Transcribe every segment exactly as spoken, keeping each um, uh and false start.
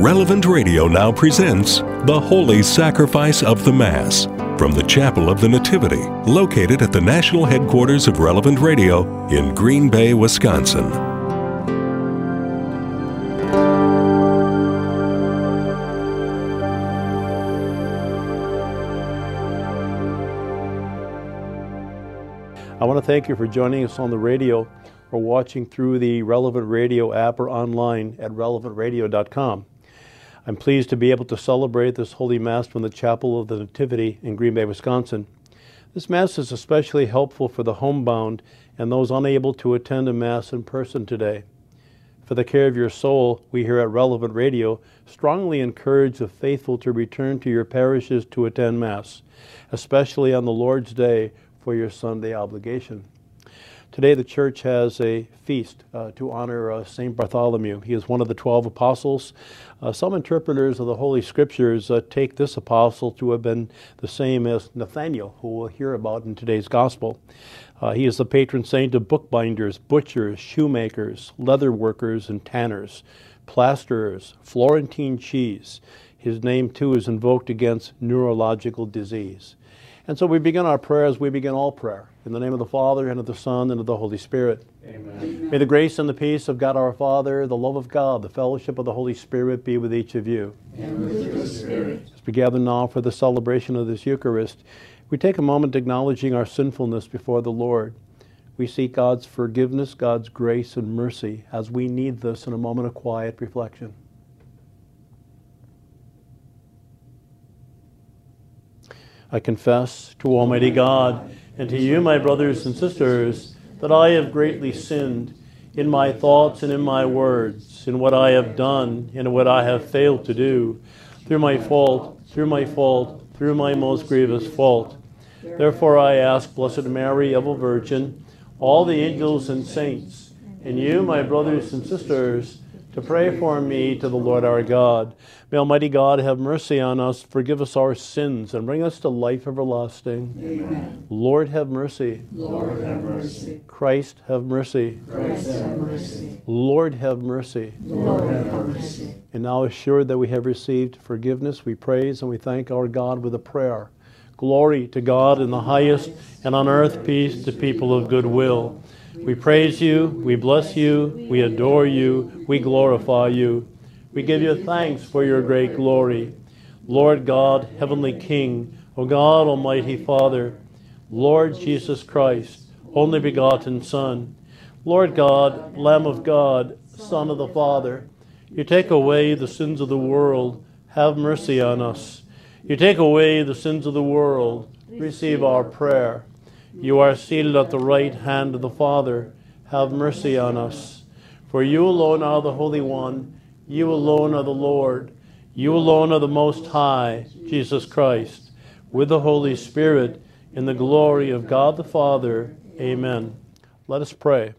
Relevant Radio now presents The Holy Sacrifice of the Mass from the Chapel of the Nativity, located at the national headquarters of Relevant Radio in Green Bay, Wisconsin. I want to thank you for joining us on the radio or watching through the Relevant Radio app or online at relevant radio dot com. I'm pleased to be able to celebrate this Holy Mass from the Chapel of the Nativity in Green Bay, Wisconsin. This Mass is especially helpful for the homebound and those unable to attend a Mass in person today. For the care of your soul, we here at Relevant Radio strongly encourage the faithful to return to your parishes to attend Mass, especially on the Lord's Day for your Sunday obligation. Today the Church has a feast uh, to honor uh, Saint Bartholomew. He is one of the twelve apostles. Uh, some interpreters of the Holy Scriptures uh, take this apostle to have been the same as Nathaniel, who we'll hear about in today's Gospel. Uh, he is the patron saint of bookbinders, butchers, shoemakers, leather workers, and tanners, plasterers, Florentine cheese. His name, too, is invoked against neurological disease. And so we begin our prayer as we begin all prayer. In the name of the Father, and of the Son, and of the Holy Spirit. Amen. Amen. May the grace and the peace of God our Father, the love of God, the fellowship of the Holy Spirit be with each of you. And with your spirit. As we gather now for the celebration of this Eucharist, we take a moment acknowledging our sinfulness before the Lord. We seek God's forgiveness, God's grace and mercy as we need this in a moment of quiet reflection. I confess to Almighty God and to you, my brothers and sisters, that I have greatly sinned in my thoughts and in my words, in what I have done and in what I have failed to do, through my fault, through my fault, through my most grievous fault. Therefore I ask Blessed Mary, ever Virgin, all the angels and saints, and you, my brothers and sisters, to pray for me to the Lord our God. May Almighty God have mercy on us, forgive us our sins, and bring us to life everlasting. Amen. Lord, have mercy. Lord, have mercy. Christ, have mercy. Christ, have mercy. Lord, have mercy. Lord, have mercy. And now, assured that we have received forgiveness, we praise and we thank our God with a prayer. Glory to God in the highest, and on earth peace to people of good will. We praise you, we bless you, we adore you, we glorify you. We give you thanks for your great glory. Lord God, Heavenly King, O God, Almighty Father, Lord Jesus Christ, only begotten Son, Lord God, Lamb of God, Son of the Father, you take away the sins of the world, have mercy on us. You take away the sins of the world, receive our prayer. You are seated at the right hand of the Father. Have mercy on us. For you alone are the Holy One. You alone are the Lord. You alone are the Most High, Jesus Christ, with the Holy Spirit, in the glory of God the Father. Amen. Let us pray.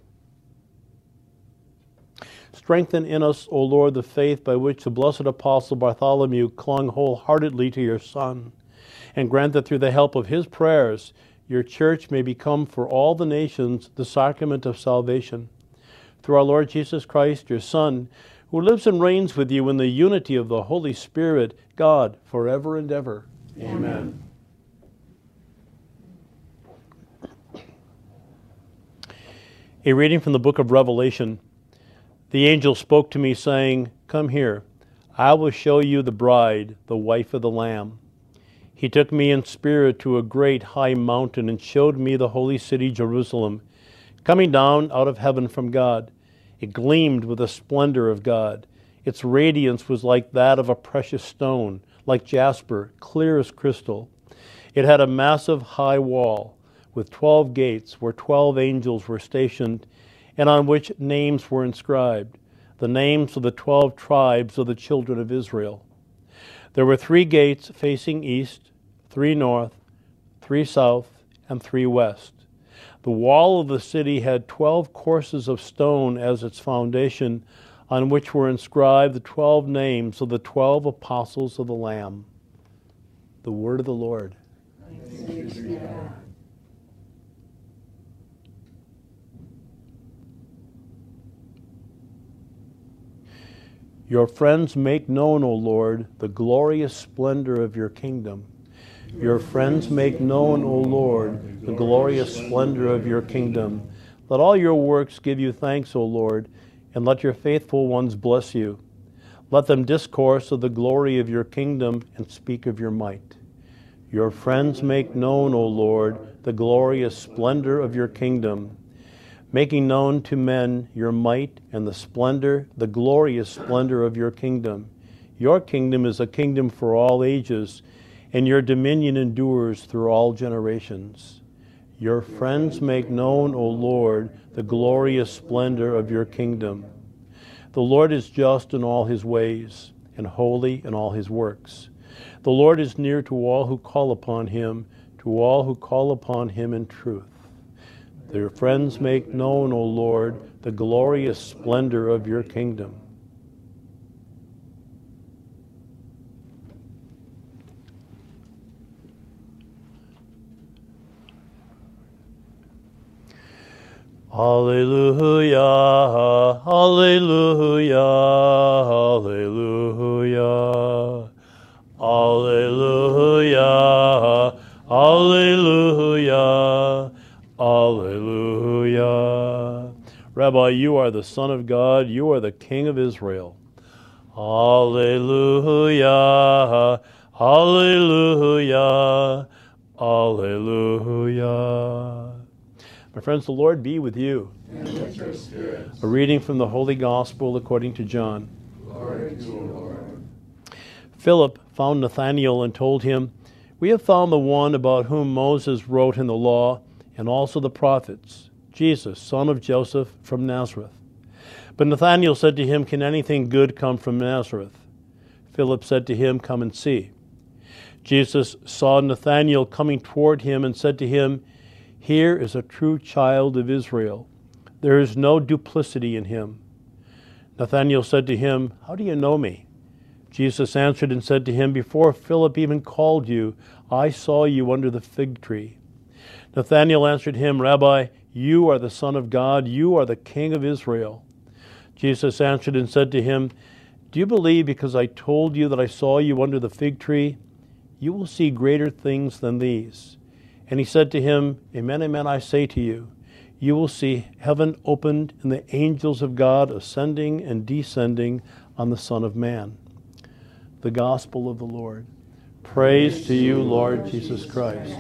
Strengthen in us, O Lord, the faith by which the blessed Apostle Bartholomew clung wholeheartedly to your Son, and grant that through the help of his prayers, your Church may become for all the nations the sacrament of salvation. Through our Lord Jesus Christ, your Son, who lives and reigns with you in the unity of the Holy Spirit, God, forever and ever. Amen. A reading from the book of Revelation. The angel spoke to me, saying, "Come here, I will show you the bride, the wife of the Lamb." He took me in spirit to a great high mountain and showed me the holy city Jerusalem, coming down out of heaven from God. It gleamed with the splendor of God. Its radiance was like that of a precious stone, like jasper, clear as crystal. It had a massive high wall with twelve gates where twelve angels were stationed, and on which names were inscribed, the names of the twelve tribes of the children of Israel. There were three gates facing east, three north, three south, and three west. The wall of the city had twelve courses of stone as its foundation, on which were inscribed the twelve names of the twelve apostles of the Lamb. The word of the Lord. Thanks be to God. Your friends make known, O Lord, the glorious splendor of your kingdom. Your friends make known, O Lord, the glorious splendor of your kingdom. Let all your works give you thanks, O Lord, and let your faithful ones bless you. Let them discourse of the glory of your kingdom and speak of your might. Your friends make known, O Lord, the glorious splendor of your kingdom, making known to men your might and the splendor, the glorious splendor of your kingdom. Your kingdom is a kingdom for all ages, and your dominion endures through all generations. Your friends make known, O Lord, the glorious splendor of your kingdom. The Lord is just in all his ways, and holy in all his works. The Lord is near to all who call upon him, to all who call upon him in truth. Their friends make known, O Lord, the glorious splendor of your kingdom. Hallelujah, hallelujah, hallelujah, hallelujah, hallelujah, hallelujah. Rabbi, you are the Son of God, you are the King of Israel. Hallelujah, hallelujah, hallelujah. My friends, the Lord be with you. And with your spirit. A reading from the Holy Gospel according to John. Glory to you, Lord. Philip found Nathanael and told him, "We have found the one about whom Moses wrote in the law, and also the prophets, Jesus, son of Joseph from Nazareth." But Nathanael said to him, "Can anything good come from Nazareth?" Philip said to him, "Come and see." Jesus saw Nathanael coming toward him and said to him, "Here is a true child of Israel. There is no duplicity in him." Nathanael said to him, "How do you know me?" Jesus answered and said to him, "Before Philip even called you, I saw you under the fig tree." Nathanael answered him, "Rabbi, you are the Son of God, you are the King of Israel." Jesus answered and said to him, "Do you believe because I told you that I saw you under the fig tree? You will see greater things than these." And he said to him, "Amen, amen, I say to you, you will see heaven opened and the angels of God ascending and descending on the Son of Man." The Gospel of the Lord. Praise to you, Lord Jesus Christ.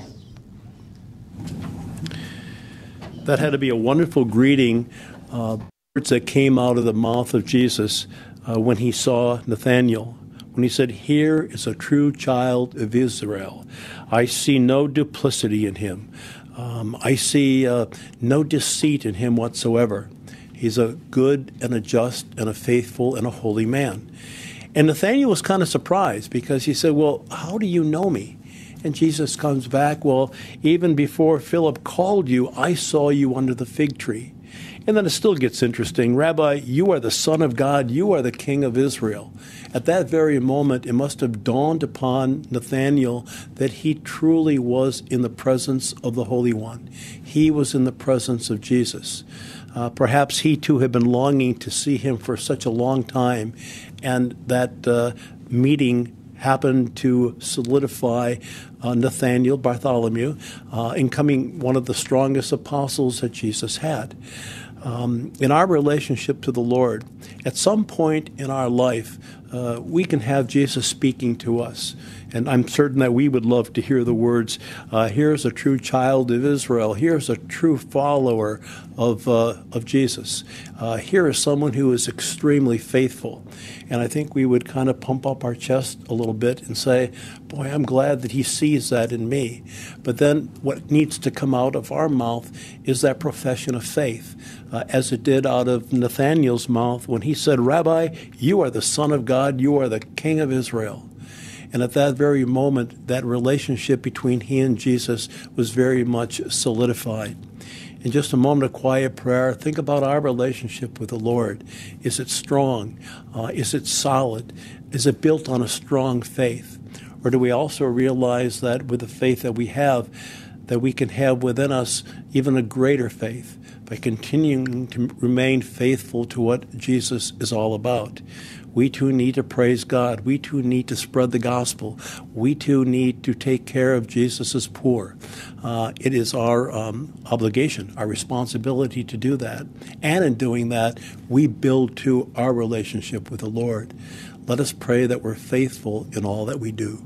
That had to be a wonderful greeting, uh, words that came out of the mouth of Jesus uh, when he saw Nathanael. When he said, "Here is a true child of Israel. I see no duplicity in him. Um, I see uh, no deceit in him whatsoever. He's a good and a just and a faithful and a holy man." And Nathanael was kind of surprised because he said, "Well, how do you know me?" And Jesus comes back, "Well, even before Philip called you, I saw you under the fig tree." And then it still gets interesting. "Rabbi, you are the Son of God. You are the King of Israel." At that very moment, it must have dawned upon Nathanael that he truly was in the presence of the Holy One. He was in the presence of Jesus. Uh, perhaps he too had been longing to see him for such a long time, and that uh, meeting happened to solidify uh, Nathanael, Bartholomew, uh, in becoming one of the strongest apostles that Jesus had. Um, in our relationship to the Lord, at some point in our life, uh, we can have Jesus speaking to us. And I'm certain that we would love to hear the words, uh, here's a true child of Israel. Here's a true follower of uh, of Jesus. Uh, here is someone who is extremely faithful. And I think we would kind of pump up our chest a little bit and say, boy, I'm glad that he sees that in me. But then what needs to come out of our mouth is that profession of faith, uh, as it did out of Nathanael's mouth when he said, "Rabbi, you are the Son of God. You are the King of Israel." And at that very moment, that relationship between he and Jesus was very much solidified. In just a moment of quiet prayer, think about our relationship with the Lord. Is it strong? Uh, is it solid? Is it built on a strong faith? Or do we also realize that with the faith that we have, that we can have within us even a greater faith by continuing to remain faithful to what Jesus is all about? We too need to praise God. We too need to spread the gospel. We too need to take care of Jesus' poor. Uh, it is our um, obligation, our responsibility to do that. And in doing that, we build to our relationship with the Lord. Let us pray that we're faithful in all that we do.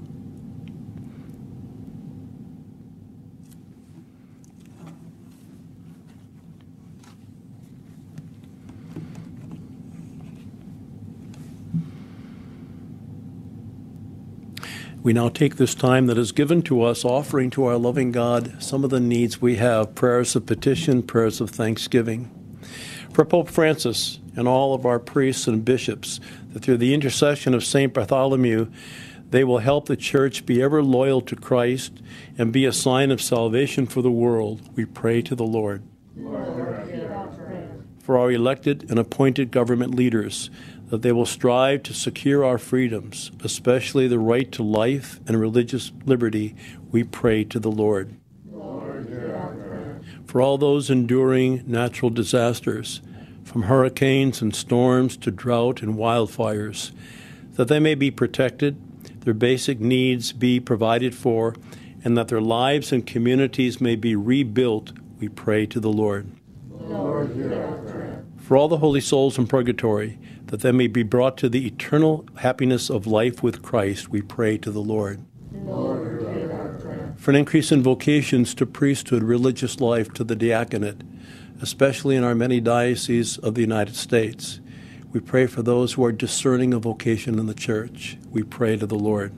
We now take this time that is given to us, offering to our loving God some of the needs we have, prayers of petition, prayers of thanksgiving. For Pope Francis and all of our priests and bishops, that through the intercession of Saint Bartholomew, they will help the Church be ever loyal to Christ and be a sign of salvation for the world, we pray to the Lord. Lord, hear our prayer. For our elected and appointed government leaders, that they will strive to secure our freedoms, especially the right to life and religious liberty, we pray to the Lord. Lord, hear our prayer. For all those enduring natural disasters, from hurricanes and storms to drought and wildfires, that they may be protected, their basic needs be provided for, and that their lives and communities may be rebuilt, we pray to the Lord. Lord, hear our prayer. For all the holy souls in purgatory, that they may be brought to the eternal happiness of life with Christ, we pray to the Lord. Lord, hear our prayer. For an increase in vocations to priesthood, religious life, to the diaconate, especially in our many dioceses of the United States, we pray for those who are discerning a vocation in the Church. We pray to the Lord.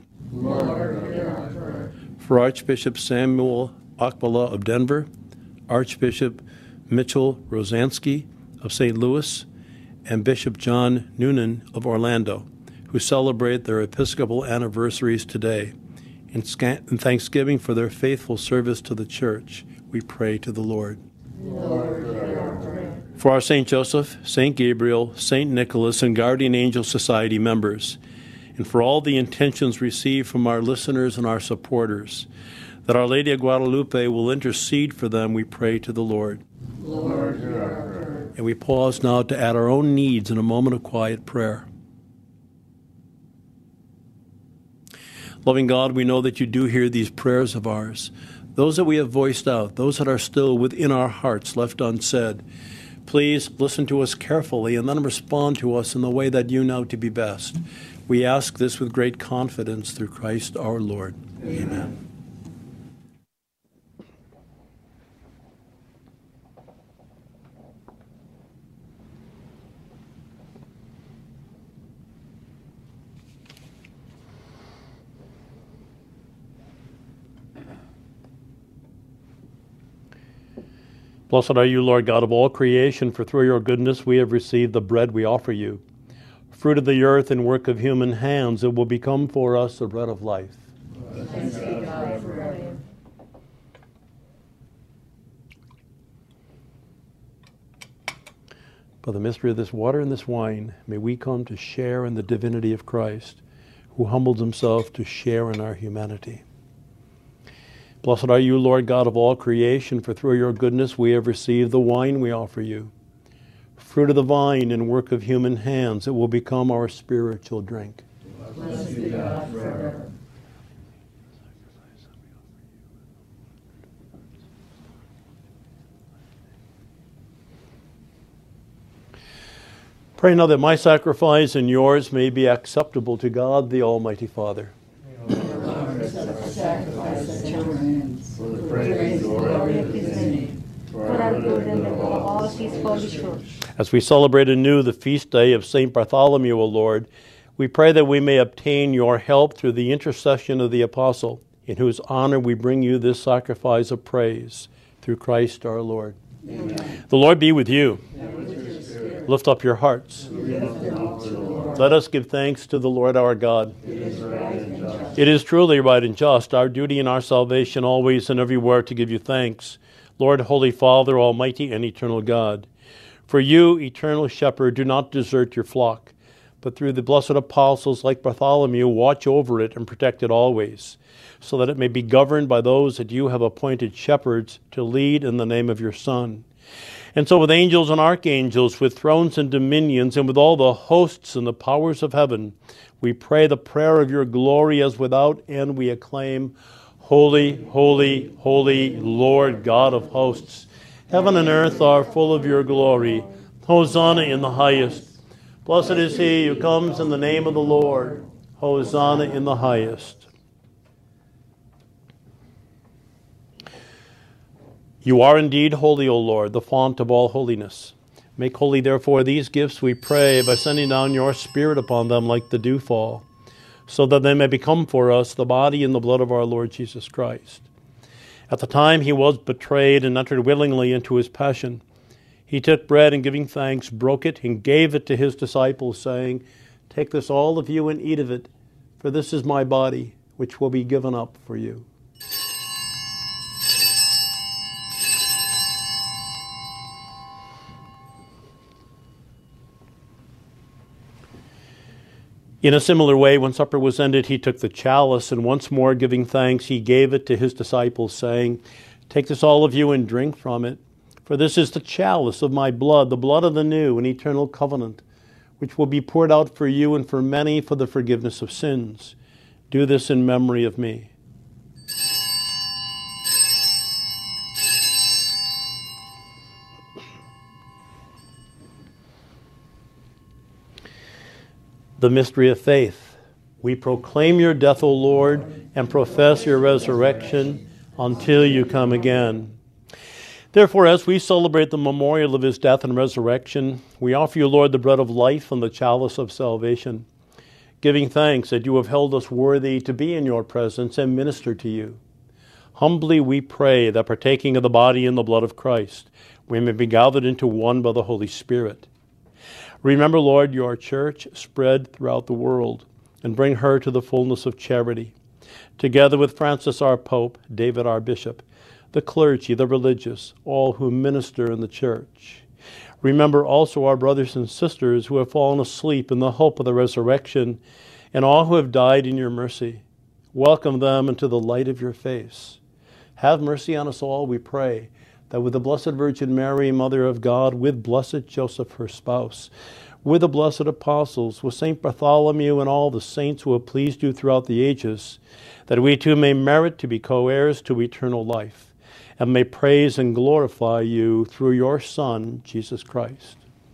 Lord, hear our prayer. For Archbishop Samuel Akbala of Denver, Archbishop Mitchell Rosansky of Saint Louis, and Bishop John Noonan of Orlando, who celebrate their Episcopal anniversaries today. In thanksgiving for their faithful service to the Church, we pray to the Lord. Lord, hear our prayer. For our Saint Joseph, Saint Gabriel, Saint Nicholas, and Guardian Angel Society members, and for all the intentions received from our listeners and our supporters, that Our Lady of Guadalupe will intercede for them, we pray to the Lord. Lord, hear our prayer. And we pause now to add our own needs in a moment of quiet prayer. Loving God, we know that you do hear these prayers of ours, those that we have voiced out, those that are still within our hearts left unsaid. Please listen to us carefully and then respond to us in the way that you know to be best. We ask this with great confidence through Christ our Lord. Amen. Amen. Blessed are you, Lord God of all creation, for through your goodness we have received the bread we offer you. Fruit of the earth and work of human hands, it will become for us the bread of life. Thanks be God forever. By the mystery of this water and this wine, may we come to share in the divinity of Christ, who humbled himself to share in our humanity. Blessed are you, Lord God of all creation, for through your goodness we have received the wine we offer you. Fruit of the vine and work of human hands, it will become our spiritual drink. Blessed be God forever. Pray now that my sacrifice and yours may be acceptable to God, the Almighty Father. Sacrifice at your hands for the praise and glory of his name, for our good and the will of all his holy church. As we celebrate anew the feast day of Saint Bartholomew, O Lord, we pray that we may obtain your help through the intercession of the Apostle, in whose honor we bring you this sacrifice of praise, through Christ our Lord. Amen. The Lord be with you. And with your spirit. Lift up your hearts. We lift them up to the Lord. Let us give thanks to the Lord our God. It is right and just. It is truly right and just, our duty and our salvation always and everywhere to give you thanks, Lord, Holy Father, Almighty and eternal God. For you, eternal shepherd, do not desert your flock, but through the blessed apostles like Bartholomew, watch over it and protect it always, so that it may be governed by those that you have appointed shepherds to lead in the name of your Son. And so with angels and archangels, with thrones and dominions, and with all the hosts and the powers of heaven, we pray the prayer of your glory as without end we acclaim, Holy, holy, holy, Lord God of hosts. Heaven and earth are full of your glory. Hosanna in the highest. Blessed is he who comes in the name of the Lord. Hosanna in the highest. You are indeed holy, O Lord, the font of all holiness. Make holy, therefore, these gifts, we pray, by sending down your Spirit upon them like the dewfall, so that they may become for us the body and the blood of our Lord Jesus Christ. At the time he was betrayed and entered willingly into his passion, he took bread and giving thanks, broke it and gave it to his disciples, saying, Take this all of you and eat of it, for this is my body, which will be given up for you. In a similar way, when supper was ended, he took the chalice, and once more giving thanks, he gave it to his disciples, saying, Take this all of you and drink from it, for this is the chalice of my blood, the blood of the new and eternal covenant, which will be poured out for you and for many for the forgiveness of sins. Do this in memory of me. The mystery of faith. We proclaim your death, O Lord, and profess your resurrection until you come again. Therefore, as we celebrate the memorial of his death and resurrection, we offer you, Lord, the bread of life and the chalice of salvation, giving thanks that you have held us worthy to be in your presence and minister to you. Humbly we pray that, partaking of the body and the blood of Christ, we may be gathered into one by the Holy Spirit. Remember, Lord, your church spread throughout the world, and bring her to the fullness of charity, together with Francis our Pope, David our Bishop, the clergy, the religious, all who minister in the church. Remember also our brothers and sisters who have fallen asleep in the hope of the resurrection, and all who have died in your mercy. Welcome them into the light of your face. Have mercy on us all, we pray, that with the Blessed Virgin Mary, Mother of God, with blessed Joseph, her spouse, with the blessed apostles, with Saint Bartholomew and all the saints who have pleased you throughout the ages, that we too may merit to be co-heirs to eternal life, and may praise and glorify you through your Son, Jesus Christ.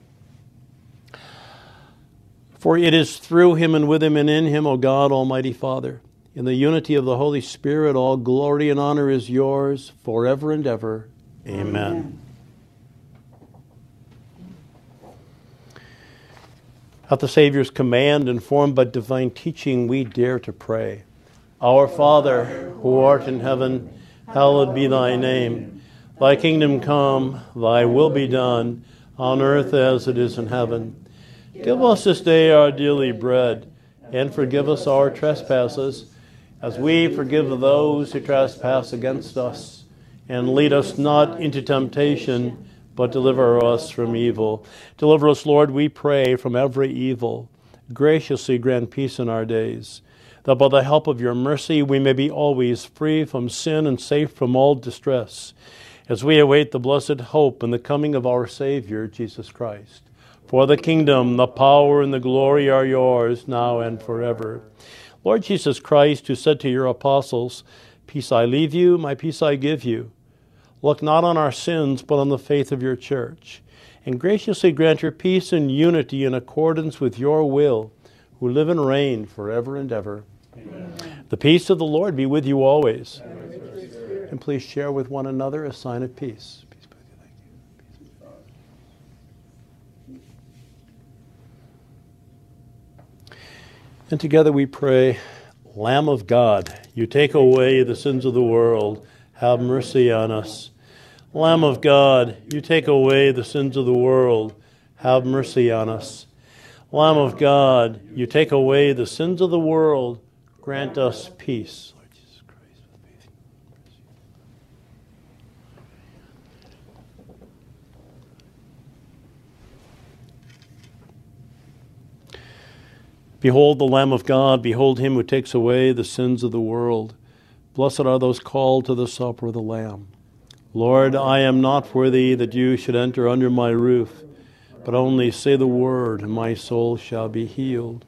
For it is through him and with him and in him, O God, Almighty Father, in the unity of the Holy Spirit, all glory and honor is yours forever and ever. Amen. Amen. At the Savior's command, informed by divine teaching, we dare to pray. Our Father, who art in heaven, hallowed be thy name. Thy kingdom come, thy will be done, on earth as it is in heaven. Give us this day our daily bread, and forgive us our trespasses, as we forgive those who trespass against us. And lead us not into temptation, but deliver us from evil. Deliver us, Lord, we pray, from every evil. Graciously grant peace in our days, that by the help of your mercy we may be always free from sin and safe from all distress, as we await the blessed hope and the coming of our Savior, Jesus Christ. For the kingdom, the power, and the glory are yours, now and forever. Lord Jesus Christ, who said to your apostles, Peace I leave you, my peace I give you. Look not on our sins, but on the faith of your church, and graciously grant your peace and unity in accordance with your will, who live and reign forever and ever. Amen. The peace of the Lord be with you always. And please share with one another a sign of peace. Peace be with you. Thank you. And together we pray, Lamb of God, you take away the sins of the world. Have mercy on us. Lamb of God, you take away the sins of the world. Have mercy on us. Lamb of God, you take away the sins of the world. Grant us peace. Lord Jesus Christ, with faith and mercy. Behold the Lamb of God. Behold him who takes away the sins of the world. Blessed are those called to the supper of the Lamb. Lord, I am not worthy that you should enter under my roof, but only say the word, and my soul shall be healed.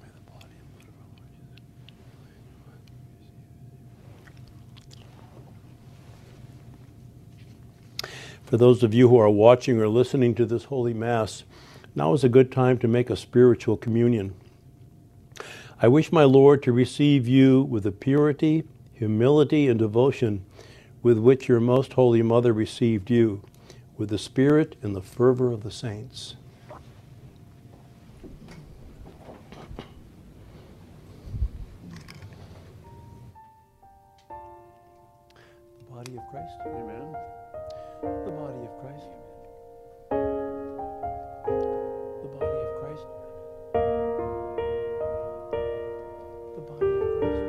For those of you who are watching or listening to this Holy Mass, now is a good time to make a spiritual communion. I wish my Lord to receive you with the purity, humility, and devotion with which your most holy Mother received you, with the Spirit and the fervor of the saints. The body of Christ. Amen. The body of Christ. The body of Christ. The body of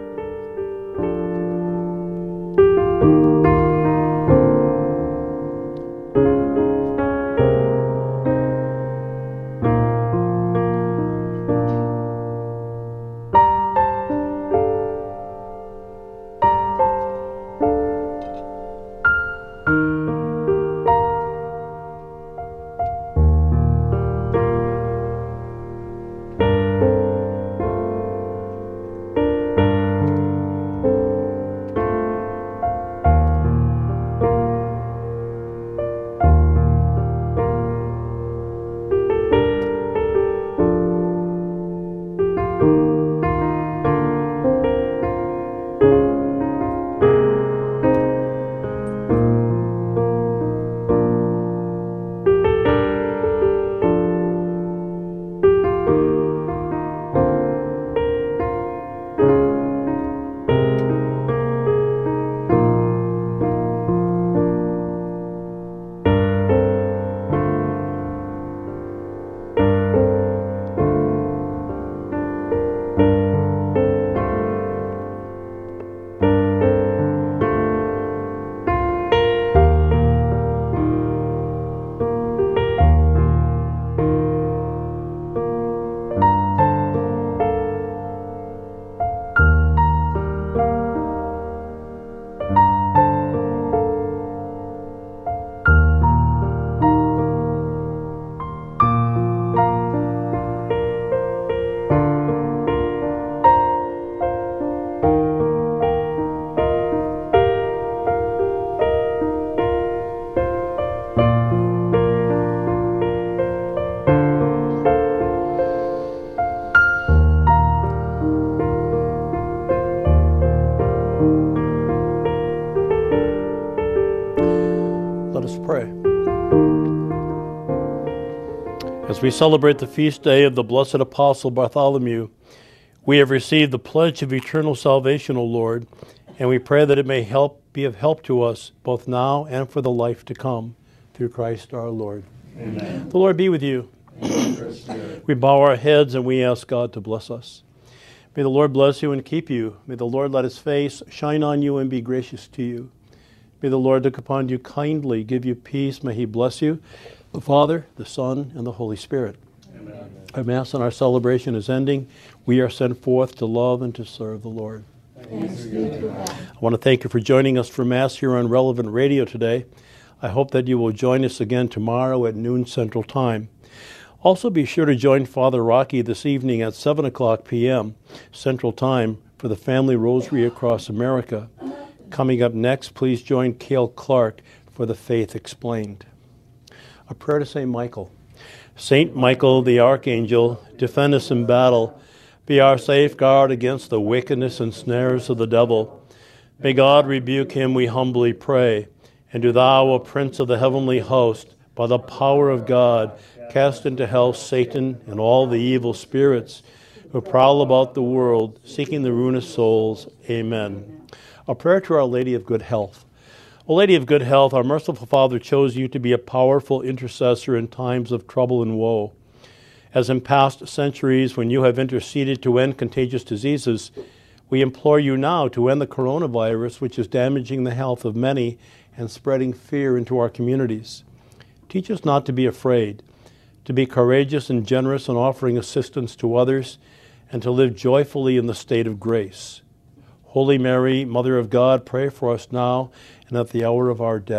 As we celebrate the feast day of the blessed Apostle Bartholomew, we have received the pledge of eternal salvation, O Lord, and we pray that it may help be of help to us both now and for the life to come, through Christ our Lord. Amen. The Lord be with you. We bow our heads and we ask God to bless us. May the Lord bless you and keep you. May the Lord let his face shine on you and be gracious to you. May the Lord look upon you kindly, give you peace. May he bless you, the Father, the Son, and the Holy Spirit. Amen. Our Mass and our celebration is ending. We are sent forth to love and to serve the Lord. Thanks be to God. I want to thank you for joining us for Mass here on Relevant Radio today. I hope that you will join us again tomorrow at noon Central Time. Also be sure to join Father Rocky this evening at seven o'clock p.m. Central Time for the Family Rosary Across America. Coming up next, please join Cale Clark for the Faith Explained. A prayer to Saint Michael. Saint Michael, the Archangel, defend us in battle. Be our safeguard against the wickedness and snares of the devil. May God rebuke him, we humbly pray. And do thou, O Prince of the heavenly host, by the power of God, cast into hell Satan and all the evil spirits who prowl about the world, seeking the ruinous souls. Amen. A prayer to Our Lady of Good Health. O Lady of Good Health, our merciful Father chose you to be a powerful intercessor in times of trouble and woe. As in past centuries, when you have interceded to end contagious diseases, we implore you now to end the coronavirus, which is damaging the health of many and spreading fear into our communities. Teach us not to be afraid, to be courageous and generous in offering assistance to others, and to live joyfully in the state of grace. Holy Mary, Mother of God, pray for us now and at the hour of our death.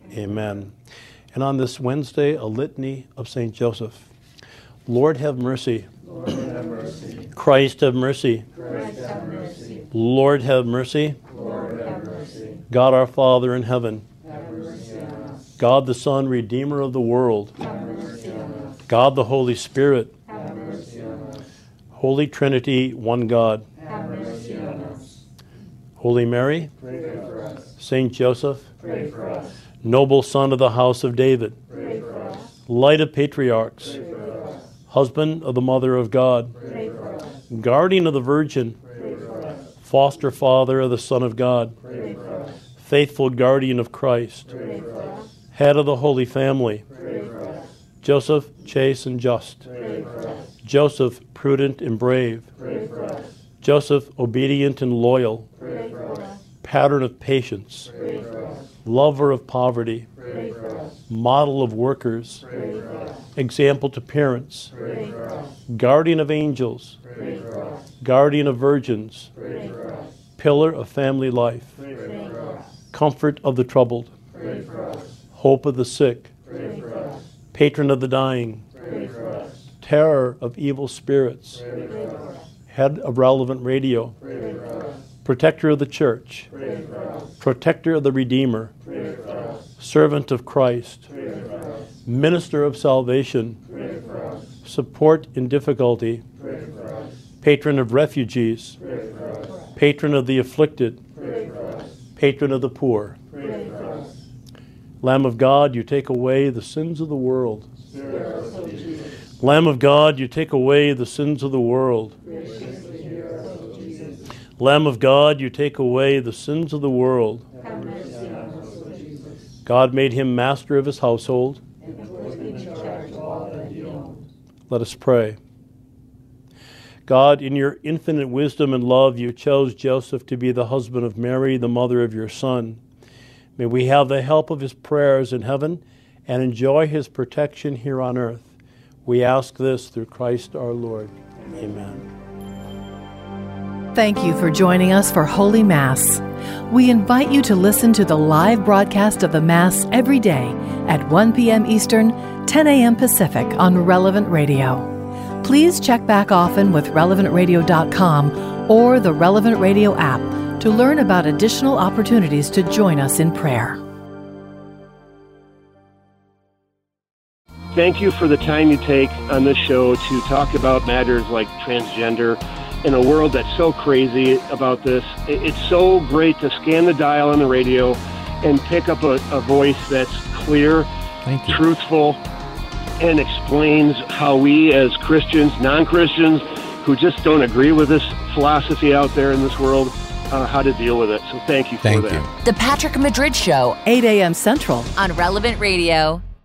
Amen. And on this Wednesday, a litany of Saint Joseph. Lord, have mercy. Lord, have mercy. Christ, have mercy. Christ, have mercy. Lord, have mercy. Lord, have mercy. God our Father in heaven, Have mercy on us. God the Son, Redeemer of the world, Have mercy on us. God the Holy Spirit, Have mercy on us. Holy Trinity, one God, Have mercy on us. Holy Mary, Pray for us. Saint Joseph, Pray for us. noble son of the house of David, Pray for us. light of patriarchs, Pray for us. husband of the Mother of God, Pray for us. guardian of the Virgin, Pray for us. foster father of the Son of God, Pray for us. faithful guardian of Christ, Pray for us. head of the Holy Family, Pray for us. Joseph, chaste and just, Pray for us. Joseph, prudent and brave, Pray for us. Joseph, obedient and loyal, Pray for us. pattern of patience, Pray for us. lover of poverty, Pray for us. model of workers, Pray for us. example to parents, Pray for us. guardian of angels, Pray for us. guardian of virgins, Pray for us. pillar of family life, Pray for us. comfort of the troubled, Pray for us. hope of the sick, Pray for us. patron of the dying, Pray for us. terror of evil spirits, Pray for us. head of Relevant Radio, Pray for us. protector of the church, Pray for us. protector of the Redeemer, Pray for us. servant of Christ, Pray for us. minister of salvation, Pray for us. support in difficulty, Pray for us. patron of refugees, Pray for us. patron of the afflicted, Pray for us. patron of the poor. Pray for us. Lamb of God, you take away the sins of the world. Spare us, O Jesus. Lamb of God, you take away the sins of the world. Graciously hear us, O Jesus. Lamb of God, you take away the sins of the world. Have mercy on us, O Jesus. God made him master of his household. And put him in charge of all that he owned. Let us pray. God, in your infinite wisdom and love, you chose Joseph to be the husband of Mary, the mother of your Son. May we have the help of his prayers in heaven and enjoy his protection here on earth. We ask this through Christ our Lord. Amen. Thank you for joining us for Holy Mass. We invite you to listen to the live broadcast of the Mass every day at one p.m. Eastern, ten a.m. Pacific on Relevant Radio. Please check back often with relevant radio dot com or the Relevant Radio app to learn about additional opportunities to join us in prayer. Thank you for the time you take on this show to talk about matters like transgender in a world that's so crazy about this. It's so great to scan the dial on the radio and pick up a, a voice that's clear, Thank you. truthful, and explains how we as Christians, non-Christians, who just don't agree with this philosophy out there in this world, uh, how to deal with it. So thank you for Thank that. you. The Patrick Madrid Show, eight a.m. Central on Relevant Radio.